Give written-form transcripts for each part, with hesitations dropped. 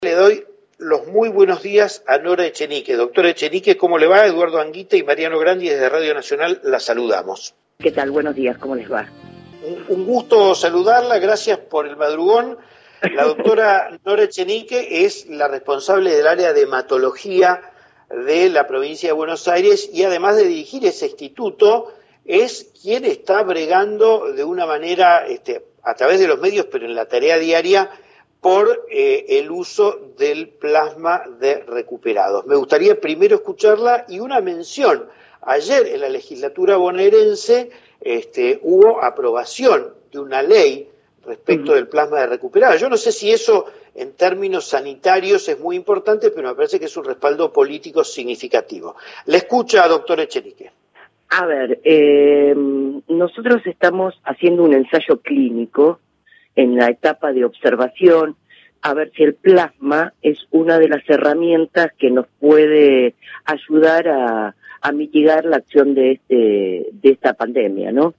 Le doy los muy buenos días a Nora Echenique. Doctora Echenique, ¿cómo le va? Eduardo Anguita y Mariano Grandi desde Radio Nacional la saludamos. ¿Qué tal? Buenos días, ¿cómo les va? Un gusto saludarla, gracias por el madrugón. La doctora Nora Echenique es la responsable del área de hematología de la provincia de Buenos Aires y además de dirigir ese instituto, es quien está bregando de una manera, a través de los medios, pero en la tarea diaria, por el uso del plasma de recuperados. Me gustaría primero escucharla y una mención. Ayer en la legislatura bonaerense hubo aprobación de una ley respecto del plasma de recuperados. Yo no sé si eso en términos sanitarios es muy importante, pero me parece que es un respaldo político significativo. La escucha, doctor Echenique. A ver, nosotros estamos haciendo un ensayo clínico en la etapa de observación, a ver si el plasma es una de las herramientas que nos puede ayudar a mitigar la acción de esta pandemia, ¿no?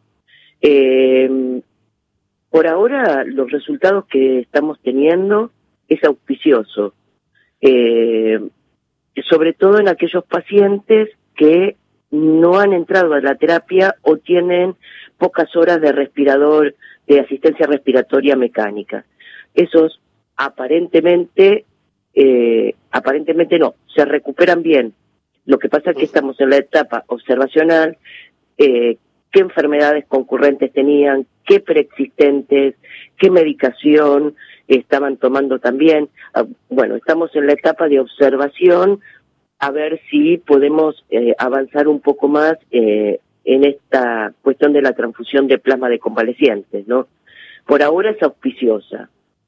Por ahora, los resultados que estamos teniendo es auspicioso, sobre todo en aquellos pacientes que no han entrado a la terapia o tienen pocas horas de respirador, de asistencia respiratoria mecánica. Esos aparentemente no, se recuperan bien. Lo que pasa es que estamos en la etapa observacional, qué enfermedades concurrentes tenían, qué preexistentes, qué medicación estaban tomando también. Bueno, estamos en la etapa de observación, a ver si podemos avanzar un poco más en esta cuestión de la transfusión de plasma de convalecientes, ¿no? Por ahora es auspiciosa.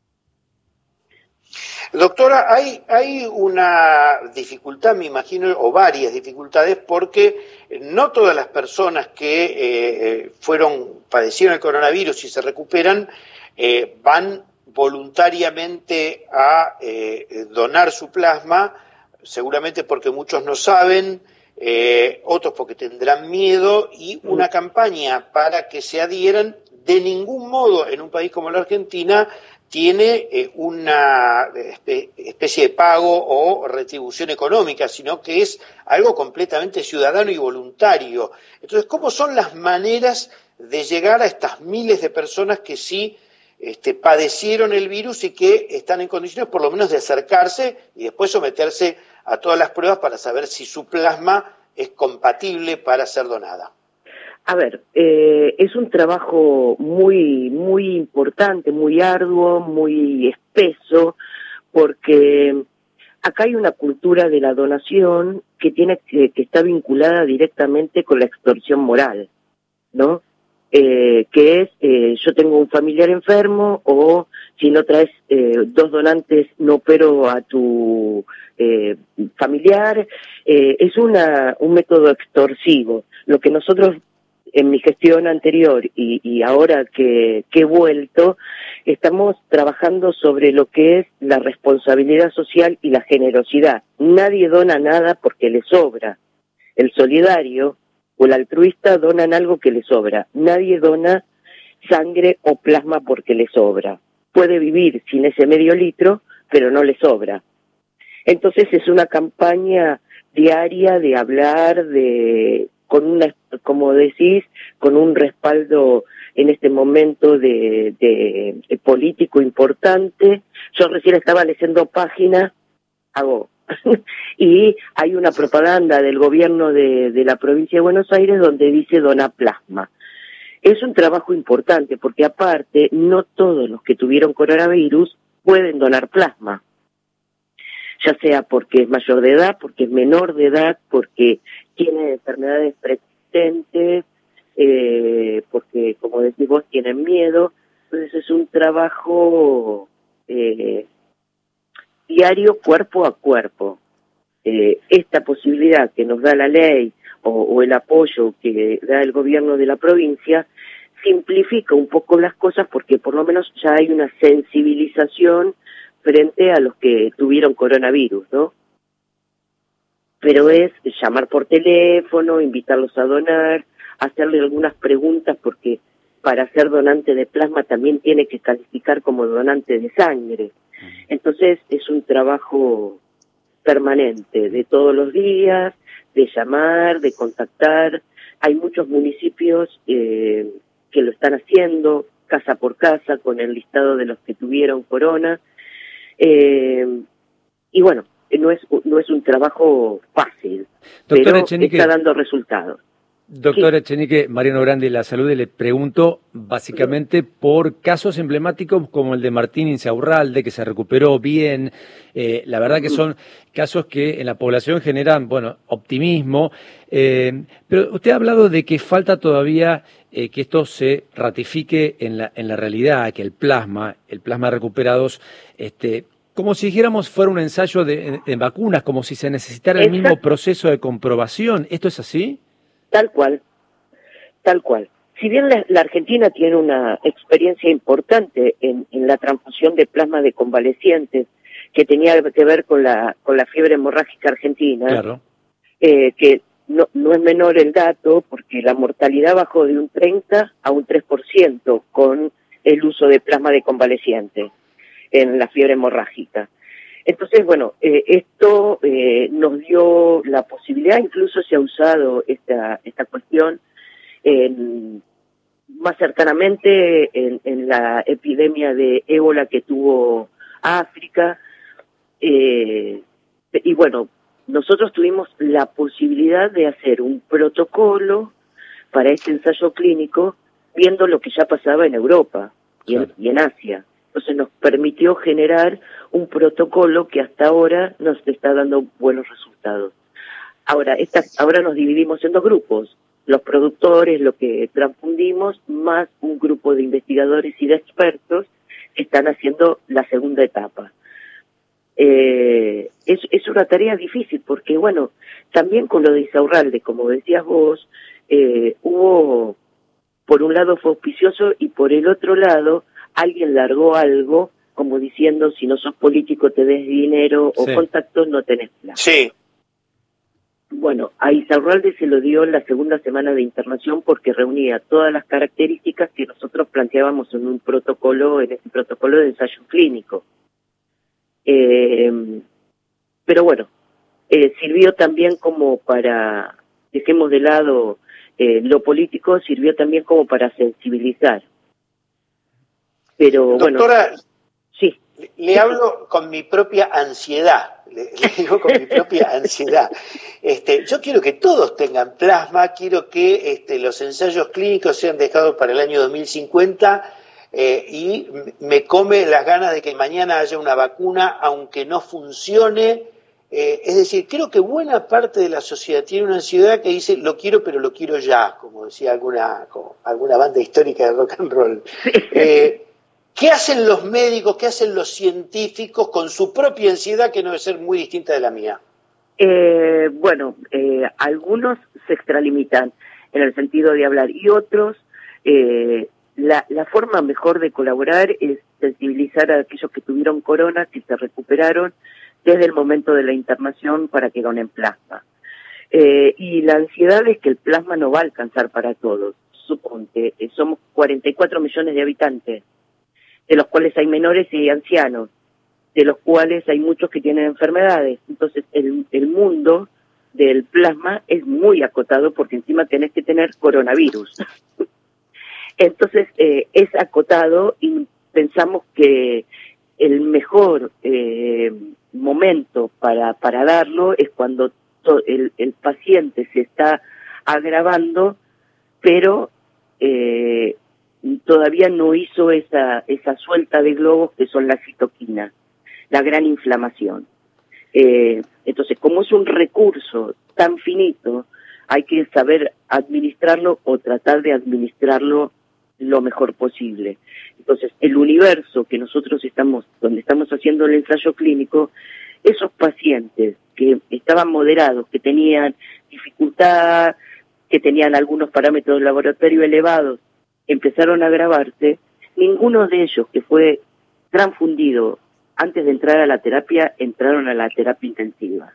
Doctora, hay una dificultad, me imagino, o varias dificultades, porque no todas las personas que padecieron el coronavirus y se recuperan, van voluntariamente a donar su plasma, seguramente porque muchos no saben, otros porque tendrán miedo, y una campaña para que se adhieran, de ningún modo en un país como la Argentina tiene una especie de pago o retribución económica, sino que es algo completamente ciudadano y voluntario. Entonces, ¿cómo son las maneras de llegar a estas miles de personas que sí padecieron el virus y que están en condiciones por lo menos de acercarse y después someterse a todas las pruebas para saber si su plasma es compatible para ser donada? A ver, es un trabajo muy importante, muy arduo, muy espeso, porque acá hay una cultura de la donación que está vinculada directamente con la extorsión moral, ¿no? Que es, yo tengo un familiar enfermo, o si no traes 2 donantes, no opero a tu familiar. Es un método extorsivo. Lo que nosotros, en mi gestión anterior y ahora que he vuelto, estamos trabajando sobre lo que es la responsabilidad social y la generosidad. Nadie dona nada porque le sobra. El solidario o el altruista donan algo que le sobra. Nadie dona sangre o plasma porque le sobra. Puede vivir sin ese medio litro, pero no le sobra. Entonces es una campaña diaria de hablar como decís, con un respaldo en este momento de político importante. Yo recién estaba leyendo páginas, y hay una propaganda del gobierno de la provincia de Buenos Aires donde dice dona plasma. Es un trabajo importante porque aparte no todos los que tuvieron coronavirus pueden donar plasma, ya sea porque es mayor de edad, porque es menor de edad, porque tiene enfermedades preexistentes, porque, como decís vos, tienen miedo. Entonces es un trabajo diario, cuerpo a cuerpo. Esta posibilidad que nos da la ley o el apoyo que da el gobierno de la provincia simplifica un poco las cosas, porque por lo menos ya hay una sensibilización frente a los que tuvieron coronavirus, ¿no? Pero es llamar por teléfono, invitarlos a donar, hacerle algunas preguntas, porque para ser donante de plasma también tiene que calificar como donante de sangre. Entonces es un trabajo permanente, de todos los días, de llamar, de contactar. Hay muchos municipios que lo están haciendo, casa por casa, con el listado de los que tuvieron corona. Y bueno, no es un trabajo fácil, Doctora pero Echenique, está dando resultados. doctora Sí. Echenique, Mariano Grande de la Salud, y le pregunto básicamente por casos emblemáticos como el de Martín Insaurralde, que se recuperó bien. La verdad que son casos que en la población generan, bueno, optimismo. Pero usted ha hablado de que falta todavía que esto se ratifique en la realidad, que el plasma de recuperados, como si dijéramos fuera un ensayo de vacunas, como si se necesitara el mismo proceso de comprobación. ¿Esto es así? Tal cual, tal cual. Si bien la Argentina tiene una experiencia importante en la transfusión de plasma de convalecientes, que tenía que ver con la fiebre hemorrágica argentina, Claro. Que no es menor el dato, porque la mortalidad bajó de un 30 a un 3% con el uso de plasma de convalecientes en la fiebre hemorrágica. Entonces, bueno, esto nos dio la posibilidad, incluso se ha usado esta cuestión más cercanamente en la epidemia de ébola que tuvo África. Y bueno, nosotros tuvimos la posibilidad de hacer un protocolo para este ensayo clínico, viendo lo que ya pasaba en Europa y en Asia. Entonces nos permitió generar un protocolo que hasta ahora nos está dando buenos resultados. Ahora nos dividimos en dos grupos, los productores, lo que transfundimos, más un grupo de investigadores y de expertos que están haciendo la segunda etapa. Es una tarea difícil porque, bueno, también con lo de Insaurralde, como decías vos, hubo, por un lado fue auspicioso y por el otro lado alguien largó algo como diciendo, si no sos político te des dinero o contactos, no tenés plata. Sí. Bueno, a Insaurralde se lo dio en la segunda semana de internación porque reunía todas las características que nosotros planteábamos en ese protocolo de ensayo clínico. Pero bueno, sirvió también como para, dejemos de lado lo político, sirvió también como para sensibilizar. Pero doctora, bueno, sí. Le hablo con mi propia ansiedad, le digo con mi propia ansiedad. Yo quiero que todos tengan plasma, quiero que los ensayos clínicos sean dejados para el año 2050 y me come las ganas de que mañana haya una vacuna, aunque no funcione. Es decir, creo que buena parte de la sociedad tiene una ansiedad que dice, lo quiero, pero lo quiero ya, como decía alguna banda histórica de rock and roll. ¿Qué hacen los médicos, qué hacen los científicos con su propia ansiedad que no debe ser muy distinta de la mía? Bueno, algunos se extralimitan en el sentido de hablar y otros, la forma mejor de colaborar es sensibilizar a aquellos que tuvieron corona, que se recuperaron desde el momento de la internación para que donen plasma. Y la ansiedad es que el plasma no va a alcanzar para todos. Suponte, somos 44 millones de habitantes, de los cuales hay menores y ancianos, de los cuales hay muchos que tienen enfermedades. Entonces, el mundo del plasma es muy acotado porque encima tenés que tener coronavirus. Entonces, es acotado y pensamos que el mejor momento para darlo es cuando el paciente se está agravando, pero todavía no hizo esa suelta de globos que son las citoquinas, la gran inflamación. Entonces, como es un recurso tan finito, hay que saber administrarlo o tratar de administrarlo lo mejor posible. Entonces, el universo que nosotros donde estamos haciendo el ensayo clínico, esos pacientes que estaban moderados, que tenían dificultad, que tenían algunos parámetros de laboratorio elevados, empezaron a agravarse, ninguno de ellos que fue transfundido antes de entrar a la terapia, entraron a la terapia intensiva.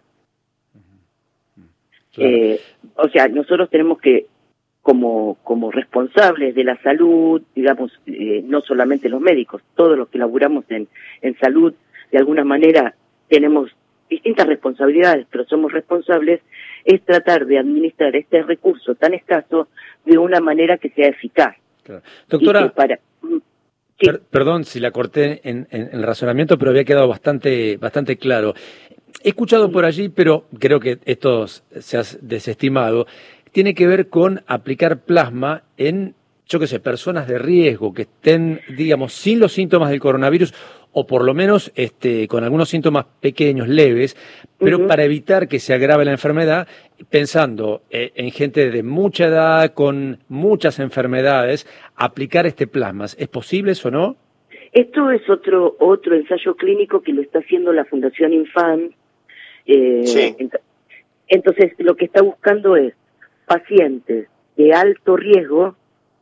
Claro. O sea, nosotros tenemos que, como responsables de la salud, digamos, no solamente los médicos, todos los que laburamos en salud, de alguna manera tenemos distintas responsabilidades, pero somos responsables, es tratar de administrar este recurso tan escaso de una manera que sea eficaz. Claro. Doctora, sí. Perdón si la corté en el razonamiento, pero había quedado bastante claro. He escuchado por allí, pero creo que esto se ha desestimado, tiene que ver con aplicar plasma en, yo qué sé, personas de riesgo que estén, digamos, sin los síntomas del coronavirus o por lo menos con algunos síntomas pequeños, leves, pero para evitar que se agrave la enfermedad, pensando en gente de mucha edad, con muchas enfermedades, aplicar este plasma. ¿Es posible eso o no? Esto es otro ensayo clínico que lo está haciendo la Fundación Infant. Sí. Entonces, lo que está buscando es pacientes de alto riesgo,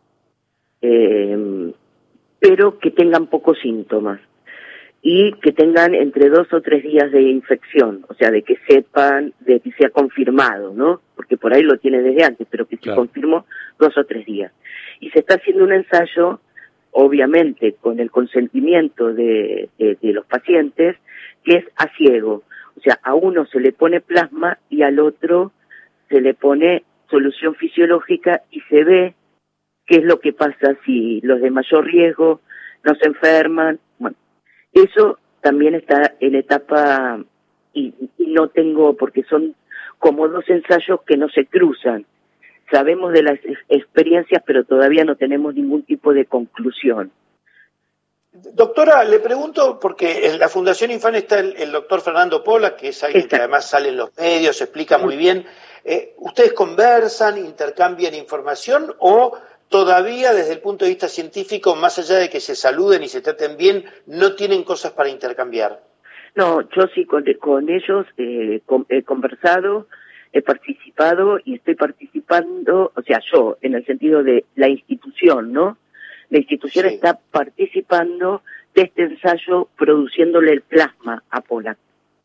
pero que tengan pocos síntomas y que tengan entre 2 o 3 días de infección, o sea, de que sepan, de que sea confirmado, ¿no? Porque por ahí lo tiene desde antes, pero que se confirmó 2 o 3 días. Y se está haciendo un ensayo, obviamente, con el consentimiento de los pacientes, que es a ciego. O sea, a uno se le pone plasma y al otro se le pone solución fisiológica y se ve qué es lo que pasa si los de mayor riesgo no se enferman. Bueno, eso también está en etapa y no tengo, porque son como 2 ensayos que no se cruzan. Sabemos de las experiencias, pero todavía no tenemos ningún tipo de conclusión. Doctora, le pregunto, porque en la Fundación Infant está el doctor Fernando Pola, que es alguien que además sale en los medios, explica muy bien. ¿Ustedes conversan, intercambian información o todavía desde el punto de vista científico, más allá de que se saluden y se traten bien, no tienen cosas para intercambiar? No, yo sí con ellos he conversado, he participado y estoy participando, o sea, yo, en el sentido de la institución, ¿no? La institución está participando de este ensayo produciéndole el plasma a Pola.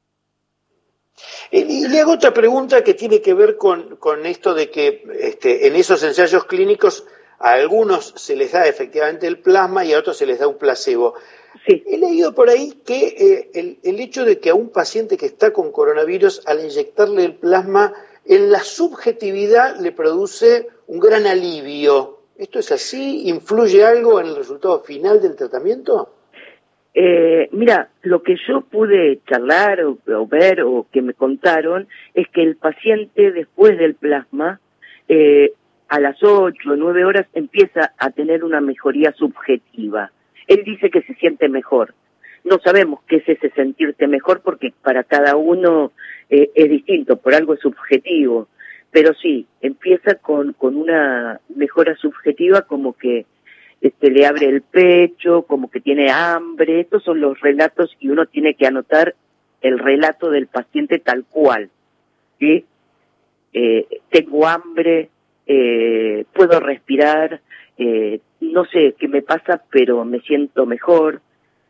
Y le hago otra pregunta que tiene que ver con esto de que en esos ensayos clínicos a algunos se les da efectivamente el plasma y a otros se les da un placebo. Sí. He leído por ahí que el hecho de que a un paciente que está con coronavirus, al inyectarle el plasma, en la subjetividad le produce un gran alivio. ¿Esto es así? ¿Influye algo en el resultado final del tratamiento? Mira, lo que yo pude charlar o ver o que me contaron es que el paciente después del plasma, a las 8 o 9 horas empieza a tener una mejoría subjetiva. Él dice que se siente mejor. No sabemos qué es ese sentirte mejor porque para cada uno es distinto, por algo es subjetivo. Pero sí, empieza con una mejora subjetiva, como que le abre el pecho, como que tiene hambre. Estos son los relatos y uno tiene que anotar el relato del paciente tal cual, ¿sí? Tengo hambre, puedo respirar, no sé qué me pasa, pero me siento mejor.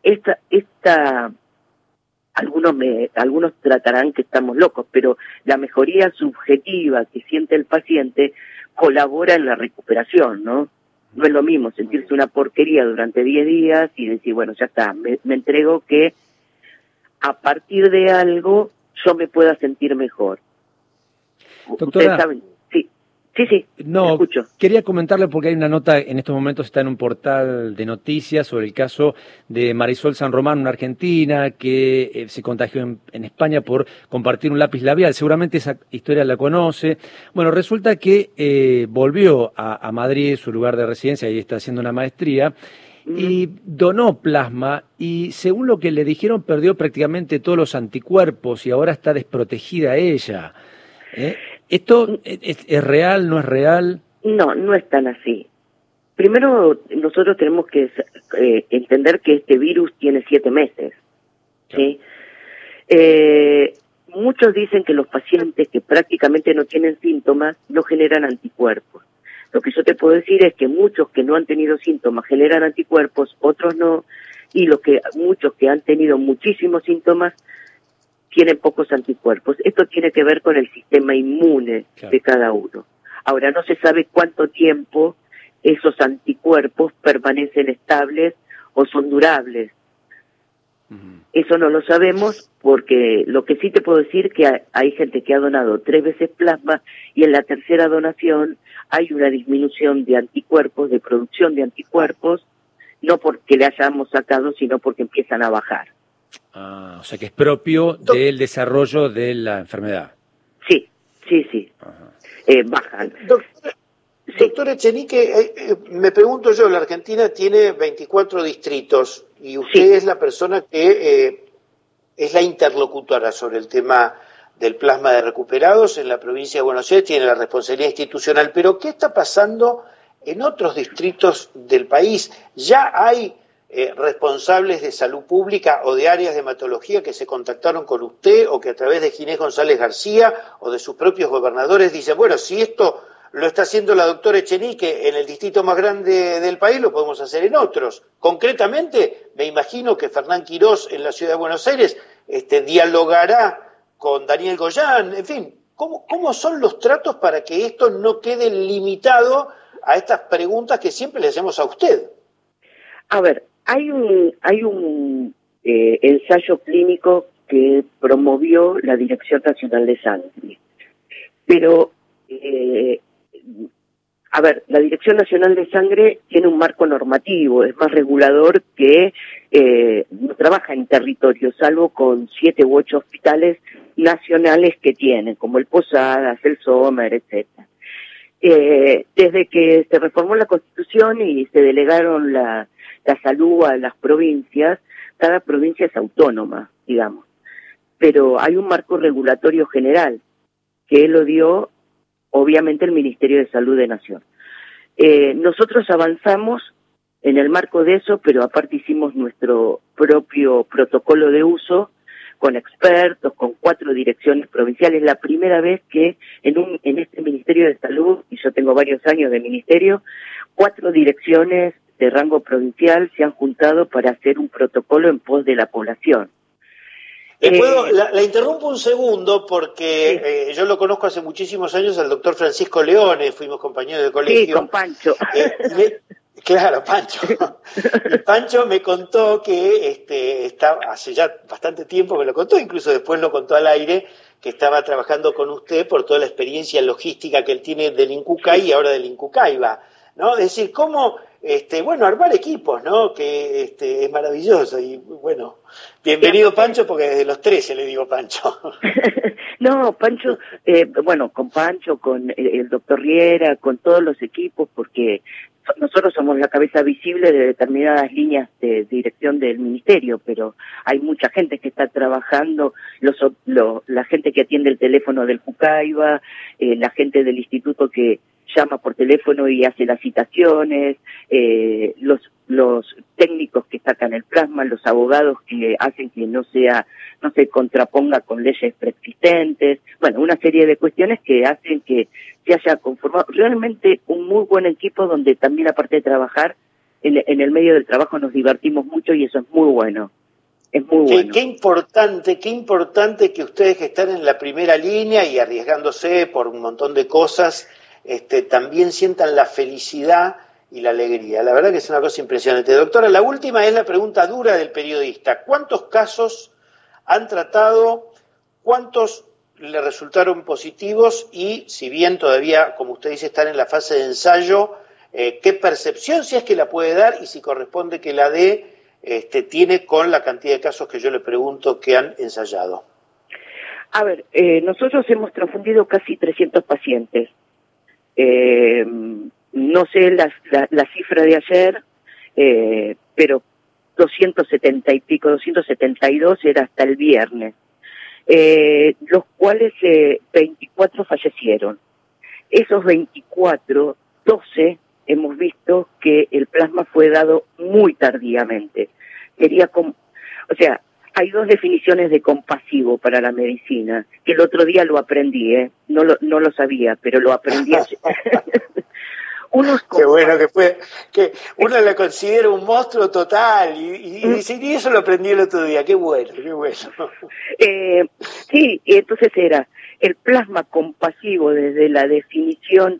Algunos tratarán que estamos locos, pero la mejoría subjetiva que siente el paciente colabora en la recuperación, ¿no? No es lo mismo sentirse una porquería durante 10 días y decir, bueno, ya está, me entrego, que a partir de algo yo me pueda sentir mejor. Doctora, ¿ustedes saben? Sí, no, escucho. Quería comentarle porque hay una nota, en estos momentos está en un portal de noticias sobre el caso de Marisol San Román, una argentina que se contagió en España por compartir un lápiz labial. Seguramente esa historia la conoce. Bueno, resulta que volvió a Madrid, su lugar de residencia, y está haciendo una maestría, y donó plasma y según lo que le dijeron perdió prácticamente todos los anticuerpos y ahora está desprotegida ella. ¿Esto es real, no es real? No, no es tan así. Primero, nosotros tenemos que entender que este virus tiene 7 meses. ¿Sí? Muchos dicen que los pacientes que prácticamente no tienen síntomas no generan anticuerpos. Lo que yo te puedo decir es que muchos que no han tenido síntomas generan anticuerpos, otros no, y muchos que han tenido muchísimos síntomas tienen pocos anticuerpos. Esto tiene que ver con el sistema inmune de cada uno. Ahora, no se sabe cuánto tiempo esos anticuerpos permanecen estables o son durables. Eso no lo sabemos, porque lo que sí te puedo decir que hay gente que ha donado 3 veces plasma y en la tercera donación hay una disminución de anticuerpos, de producción de anticuerpos, no porque le hayamos sacado, sino porque empiezan a bajar. Ah, o sea que es propio del desarrollo de la enfermedad. Sí. Bajan. Doctor Echenique, me pregunto yo, la Argentina tiene 24 distritos y usted es la persona que es la interlocutora sobre el tema del plasma de recuperados en la provincia de Buenos Aires, tiene la responsabilidad institucional, pero ¿qué está pasando en otros distritos del país? ¿Ya hay responsables de salud pública o de áreas de hematología que se contactaron con usted o que a través de Ginés González García o de sus propios gobernadores dicen, bueno, si esto lo está haciendo la doctora Echenique en el distrito más grande del país, lo podemos hacer en otros? Concretamente, me imagino que Fernán Quirós en la ciudad de Buenos Aires dialogará con Daniel Goyán, en fin, ¿cómo son los tratos para que esto no quede limitado a estas preguntas que siempre le hacemos a usted? A ver, hay un ensayo clínico que promovió la Dirección Nacional de Sangre, pero a ver, la Dirección Nacional de Sangre tiene un marco normativo, es más regulador que no trabaja en territorio, salvo con 7 u 8 hospitales nacionales que tienen, como el Posadas, el Sommer, etcétera. Desde que se reformó la Constitución y se delegaron la salud a las provincias, cada provincia es autónoma, digamos. Pero hay un marco regulatorio general que lo dio, obviamente, el Ministerio de Salud de Nación. Nosotros avanzamos en el marco de eso, pero aparte hicimos nuestro propio protocolo de uso con expertos, con 4 direcciones provinciales. La primera vez que en este Ministerio de Salud, y yo tengo varios años de ministerio, 4 direcciones de rango provincial se han juntado para hacer un protocolo en pos de la población. La interrumpo un segundo porque yo lo conozco hace muchísimos años al doctor Francisco Leone, fuimos compañeros de colegio. Sí, con Pancho. Claro, Pancho. Y Pancho me contó que hace ya bastante tiempo me lo contó, incluso después lo contó al aire, que estaba trabajando con usted por toda la experiencia logística que él tiene del INCUCAI y ahora del INCUCAIBA, ¿no? Es decir, cómo, armar equipos, ¿no? Que es maravilloso y, bueno, bienvenido Pancho, porque desde los 13 le digo Pancho. No, Pancho, con Pancho, con el doctor Riera, con todos los equipos, porque nosotros somos la cabeza visible de determinadas líneas de dirección del ministerio, pero hay mucha gente que está trabajando, la gente que atiende el teléfono del Jucaiba, la gente del instituto que llama por teléfono y hace las citaciones, los técnicos que sacan el plasma, los abogados que hacen que no se contraponga con leyes preexistentes, bueno, una serie de cuestiones que hacen que se haya conformado realmente un muy buen equipo donde también, aparte de trabajar, en el medio del trabajo nos divertimos mucho y eso es muy bueno. Es muy bueno. Qué importante que ustedes que están en la primera línea y arriesgándose por un montón de cosas, también sientan la felicidad y la alegría. La verdad que es una cosa impresionante. Doctora, la última es la pregunta dura del periodista. ¿Cuántos casos han tratado? ¿Cuántos le resultaron positivos? Y si bien todavía, como usted dice, están en la fase de ensayo, ¿qué percepción, si es que la puede dar, y si corresponde que la dé, tiene con la cantidad de casos que yo le pregunto que han ensayado? A ver, nosotros hemos transfundido casi 300 pacientes. No sé la cifra de ayer, pero 270 y pico, 272 era hasta el viernes, los cuales 24 fallecieron. Esos 24, 12 hemos visto que el plasma fue dado muy tardíamente. Hay 2 definiciones de compasivo para la medicina, que el otro día lo aprendí, no lo sabía, pero lo aprendí ayer. Qué bueno que fue, que uno la considera un monstruo total y eso lo aprendí el otro día, qué bueno. Sí, y entonces era el plasma compasivo desde la definición,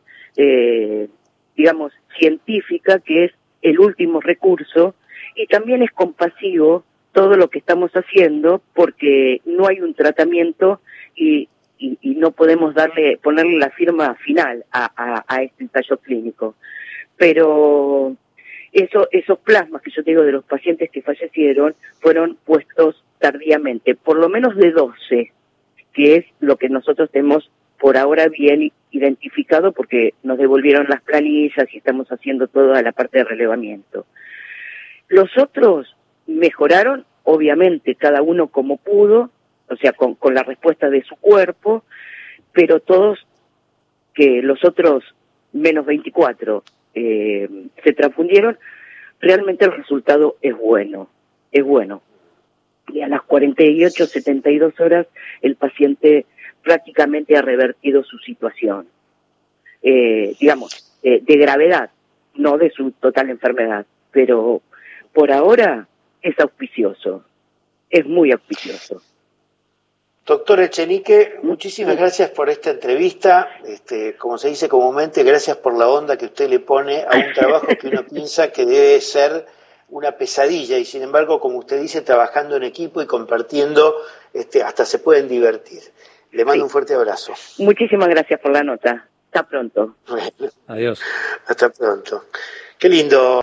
científica, que es el último recurso, y también es compasivo todo lo que estamos haciendo porque no hay un tratamiento y no podemos ponerle la firma final a este ensayo clínico. Pero esos plasmas que yo te digo de los pacientes que fallecieron fueron puestos tardíamente, por lo menos de 12, que es lo que nosotros tenemos por ahora bien identificado porque nos devolvieron las planillas y estamos haciendo toda la parte de relevamiento. Los otros mejoraron, obviamente, cada uno como pudo, o sea, con la respuesta de su cuerpo, pero todos, que los otros menos 24 se transfundieron, realmente el resultado es bueno, es bueno. Y a las 48, 72 horas el paciente prácticamente ha revertido su situación, digamos, de gravedad, no de su total enfermedad, pero por ahora es auspicioso, es muy auspicioso. Doctor Echenique, muchísimas gracias por esta entrevista. Como se dice comúnmente, gracias por la onda que usted le pone a un trabajo que uno piensa que debe ser una pesadilla y sin embargo, como usted dice, trabajando en equipo y compartiendo, hasta se pueden divertir. Le mando un fuerte abrazo. Muchísimas gracias por la nota. Hasta pronto. Adiós. Hasta pronto. Qué lindo.